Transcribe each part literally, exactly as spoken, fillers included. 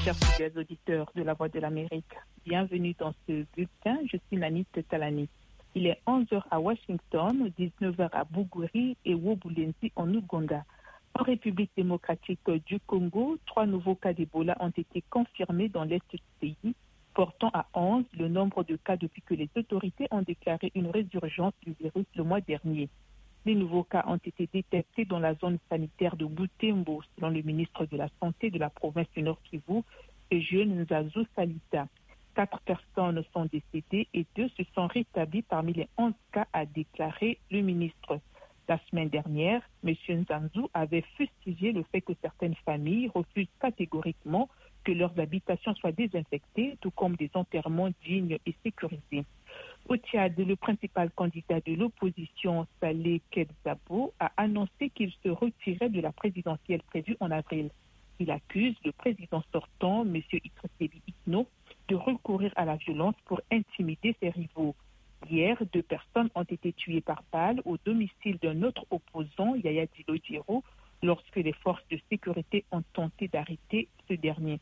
chers fidèles auditeurs de la Voix de l'Amérique. Bienvenue dans ce bulletin. Je suis Nanit Talani. Il est onze heures à Washington, dix-neuf heures à Bougouri et Wobulenzi en Ouganda. En République démocratique du Congo, trois nouveaux cas d'Ebola ont été confirmés dans l'est du pays, portant à onze le nombre de cas depuis que les autorités ont déclaré une résurgence du virus le mois dernier. Les nouveaux cas ont été détectés dans la zone sanitaire de Butembo, selon le ministre de la Santé de la province du Nord Kivu, Eugène Nzazu Salita. Quatre personnes sont décédées et deux se sont rétablis parmi les onze cas, a déclaré le ministre. La semaine dernière, M. Nzazu avait fustigé le fait que certaines familles refusent catégoriquement que leurs habitations soient désinfectées, tout comme des enterrements dignes et sécurisés. Au Tchad, le principal candidat de l'opposition, Saleh Kedzabo, a annoncé qu'il se retirait de la présidentielle prévue en avril. Il accuse le président sortant, M. Idriss Déby Itno, de recourir à la violence pour intimider ses rivaux. Hier, deux personnes ont été tuées par balle au domicile d'un autre opposant, Yaya Dillo, lorsque les forces de sécurité ont tenté d'arrêter ce dernier.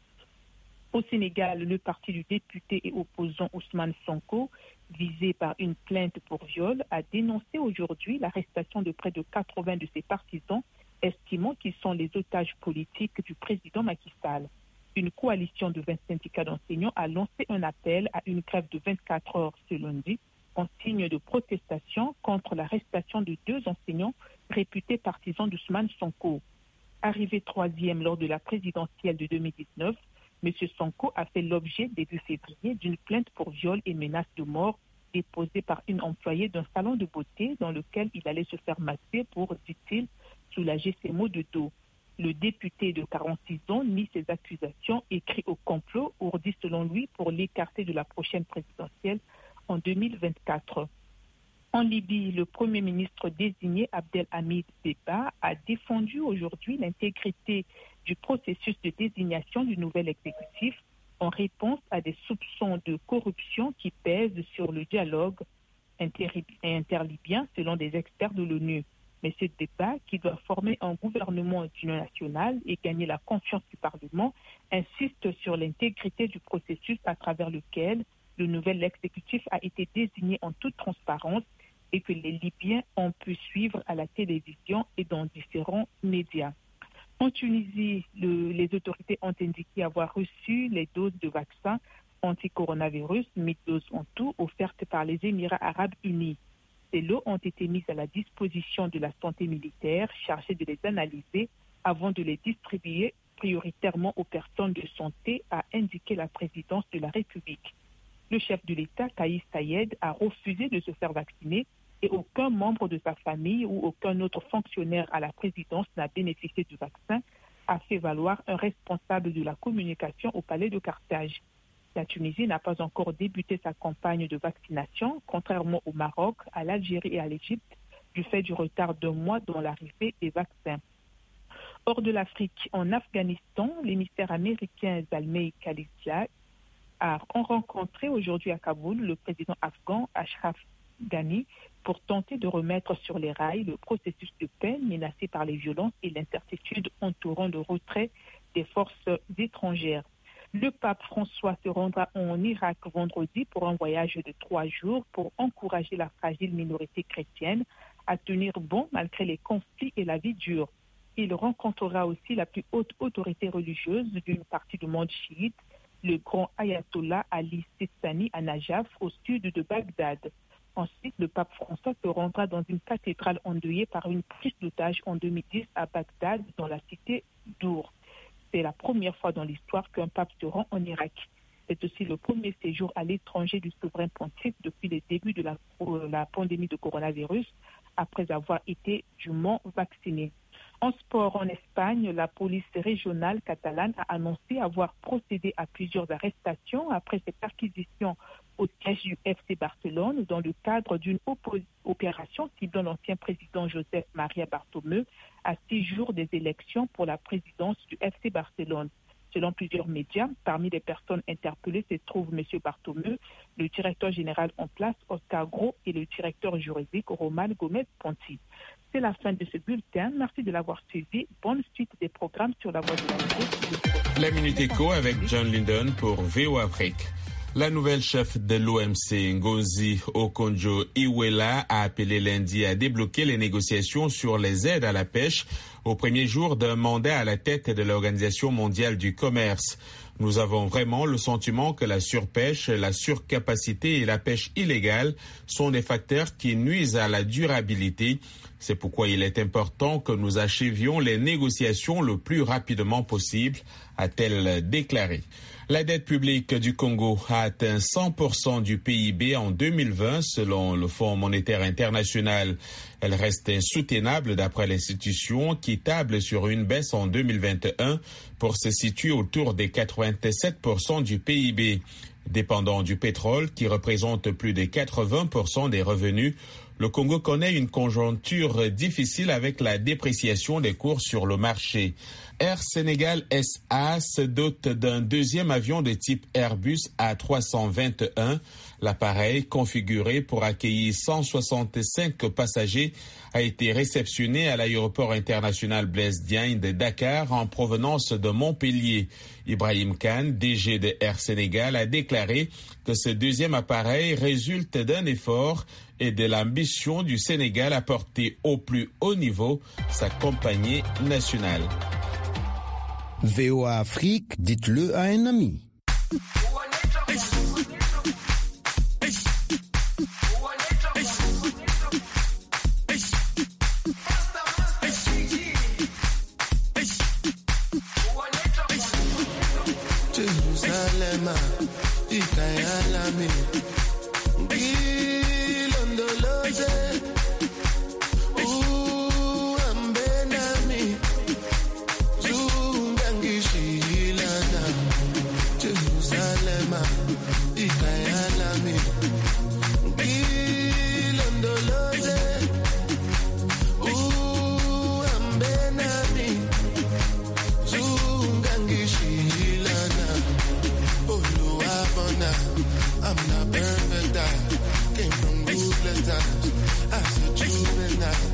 Au Sénégal, le parti du député et opposant Ousmane Sonko, visé par une plainte pour viol, a dénoncé aujourd'hui l'arrestation de près de quatre-vingts de ses partisans, estimant qu'ils sont les otages politiques du président Macky Sall. Une coalition de vingt syndicats d'enseignants a lancé un appel à une grève de vingt-quatre heures ce lundi, en signe de protestation contre l'arrestation de deux enseignants réputés partisans d'Ousmane Sonko. Arrivé troisième lors de la présidentielle de deux mille dix-neuf, M. Sonko a fait l'objet début février d'une plainte pour viol et menace de mort déposée par une employée d'un salon de beauté dans lequel il allait se faire masser pour, dit-il, soulager ses maux de dos. Le député de quarante-six ans nie ces accusations et crie au complot, ourdi selon lui, pour l'écarter de la prochaine présidentielle en deux mille vingt-quatre. En Libye, le Premier ministre désigné Abdelhamid Debba a défendu aujourd'hui l'intégrité du processus de désignation du nouvel exécutif en réponse à des soupçons de corruption qui pèsent sur le dialogue interlibyen selon des experts de l'ONU. Mais ce débat, qui doit former un gouvernement d'union nationale et gagner la confiance du Parlement, insiste sur l'intégrité du processus à travers lequel le nouvel exécutif a été désigné en toute transparence et que les Libyens ont pu suivre à la télévision et dans différents médias. En Tunisie, le, les autorités ont indiqué avoir reçu les doses de vaccins anti-coronavirus, mille doses en tout, offertes par les Émirats arabes unis. Ces lots ont été mis à la disposition de la santé militaire chargée de les analyser avant de les distribuer prioritairement aux personnes de santé, a indiqué la présidence de la République. Le chef de l'État, Kais Saied, a refusé de se faire vacciner et aucun membre de sa famille ou aucun autre fonctionnaire à la présidence n'a bénéficié du vaccin, a fait valoir un responsable de la communication au palais de Carthage. La Tunisie n'a pas encore débuté sa campagne de vaccination, contrairement au Maroc, à l'Algérie et à l'Égypte, du fait du retard d'un mois dans l'arrivée des vaccins. Hors de l'Afrique, en Afghanistan, l'émissaire américain Zalmay Khalilzad a rencontré aujourd'hui à Kaboul le président afghan Ashraf Ghani pour tenter de remettre sur les rails le processus de paix menacé par les violences et l'incertitude entourant le retrait des forces étrangères. Le pape François se rendra en Irak vendredi pour un voyage de trois jours pour encourager la fragile minorité chrétienne à tenir bon malgré les conflits et la vie dure. Il rencontrera aussi la plus haute autorité religieuse d'une partie du monde chiite, le grand ayatollah Ali Sistani à Najaf, au sud de Bagdad. Ensuite, le pape François se rendra dans une cathédrale endeuillée par une prise d'otage en deux mille dix à Bagdad, dans la cité d'Our. C'est la première fois dans l'histoire qu'un pape se rend en Irak. C'est aussi le premier séjour à l'étranger du souverain pontife depuis les débuts de la, la pandémie de coronavirus, après avoir été dûment vacciné. En sport, en Espagne, la police régionale catalane a annoncé avoir procédé à plusieurs arrestations après ses perquisitions au siège du F C Barcelone dans le cadre d'une opération ciblant l'ancien président Josep Maria Bartomeu à six jours des élections pour la présidence du F C Barcelone. Selon plusieurs médias, parmi les personnes interpellées se trouvent M. Bartomeu, le directeur général en place, Oscar Gros, et le directeur juridique, Roman Gomez Ponti. C'est la fin de ce bulletin. Merci de l'avoir suivi. Bonne suite des programmes sur la voie de la La Minute Éco avec John Linden pour V O Afrique. La nouvelle chef de l'O M C, Ngozi Okonjo-Iweala, a appelé lundi à débloquer les négociations sur les aides à la pêche au premier jour d'un mandat à la tête de l'Organisation mondiale du commerce. Nous avons vraiment le sentiment que la surpêche, la surcapacité et la pêche illégale sont des facteurs qui nuisent à la durabilité. C'est pourquoi il est important que nous achevions les négociations le plus rapidement possible, a-t-elle déclaré. La dette publique du Congo a atteint cent pour cent du P I B en deux mille vingt selon le Fonds monétaire international. Elle reste insoutenable d'après l'institution qui table sur une baisse en deux mille vingt et un pour se situer autour des quatre-vingt-sept pour cent du P I B. Dépendant du pétrole qui représente plus de quatre-vingts pour cent des revenus, le Congo connaît une conjoncture difficile avec la dépréciation des cours sur le marché. Air Sénégal S A se dote d'un deuxième avion de type Airbus A trois cent vingt et un. L'appareil, configuré pour accueillir cent soixante-cinq passagers, a été réceptionné à l'aéroport international Blaise Diagne de Dakar en provenance de Montpellier. Ibrahim Khan, D G de Air Sénégal, a déclaré que ce deuxième appareil résulte d'un effort et de l'ambition du Sénégal à porter au plus haut niveau sa compagnie nationale. V O A Afrique, dites-le à un ami. Jerusalem, Ikayalami, Gilondoloze, Uambenami, Zungangishilana. Jerusalem, Ikayalami, Gilondoloze, Uambenami, Zungangishilana. I'm not perfect, I came from ruthless times. As a juvenile,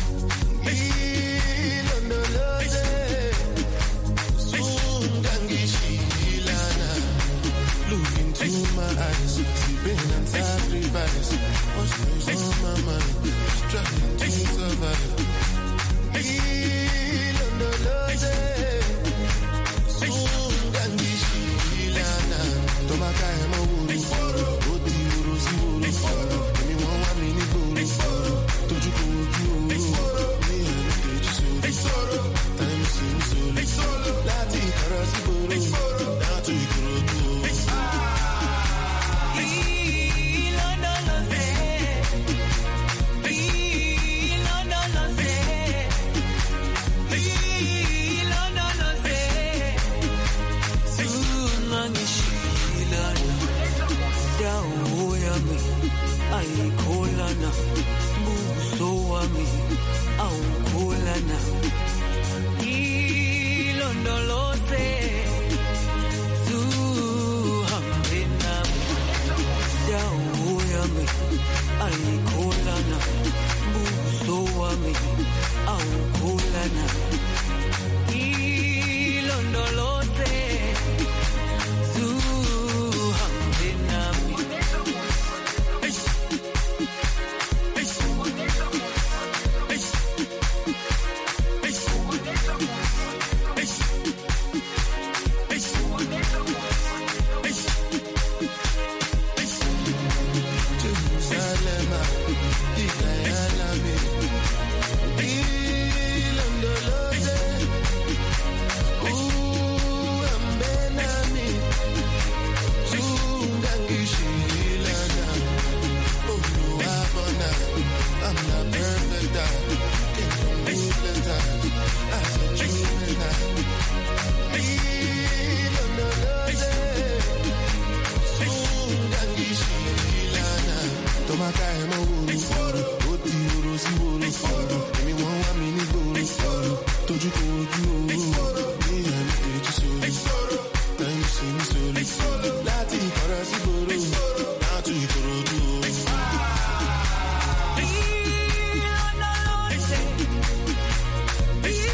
look into my eyes, see pain and sacrifice. What's goes on my mind, struggling to survive. Don't you go, you